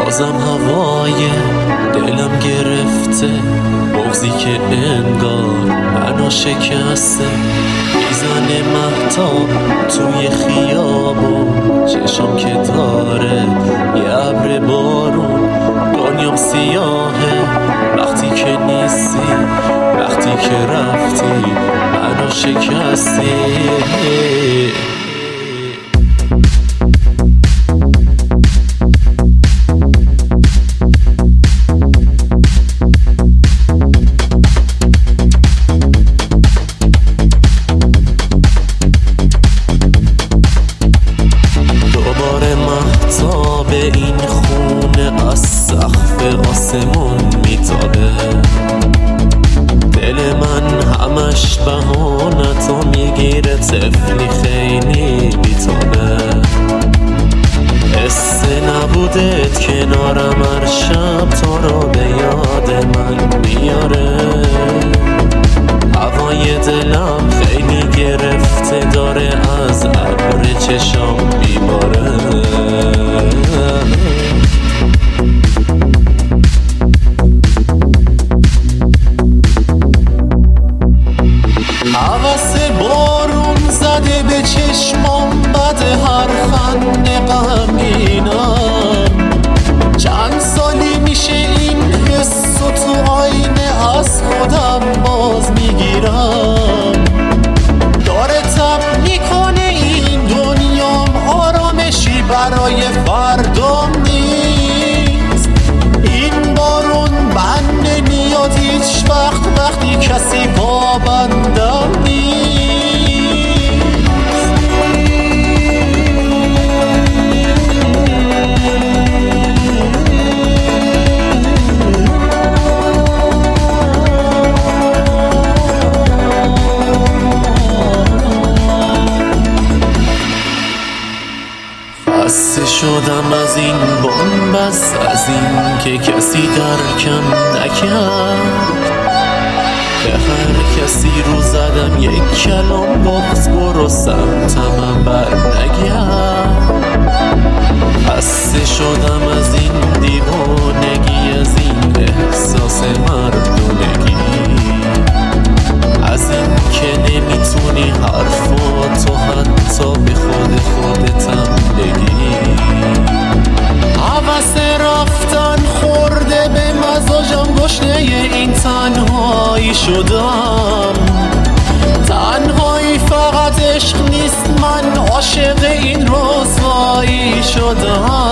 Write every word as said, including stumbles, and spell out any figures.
بازم هوای دلم گرفته، بغضی که انگار منو شکسته. میزنه مهتاب توی خیابون، چشم که داره یه ابر بارون. دنیام سیاهه وقتی که نیستی، وقتی که رفتی منو شکستی. به این خونه از سقف آسمون میتابه، دل من همش بهانتو میگیره، طفلی خیلی بیتابه. حس نبودت کنارم هر شب تو رو به یاد من میاره. هوای دلم خیلی گرفته داره، از ابر چشام میباره. هوس بارون زده به چشمام، بد هر خنده غمگینم. چند سالی میشه این حس و تو آینه از خودم باز میگیرم. داره تب میکنه این دنیام، آرامشی برای فردام نیست. این بارون من نمیاد هیچ وقت، وقتی کسی پابندم نیست. خسته شدم از این بنبست، از این که کسی درکم نکرد. به هر کسی رو زدم یک کلام بغض، برو سمتم بر نگرد. خسته شدم از این دیوانگی، از این احساس مردونگی، از این که نمیتونی حرفاتو حتی به خود خودتم بگی. هوس رفتن خورده به مزاجم، گشنه این تنهایی شدم. تنهایی فقط عشق نیست، من عاشق این رسوایی شدم.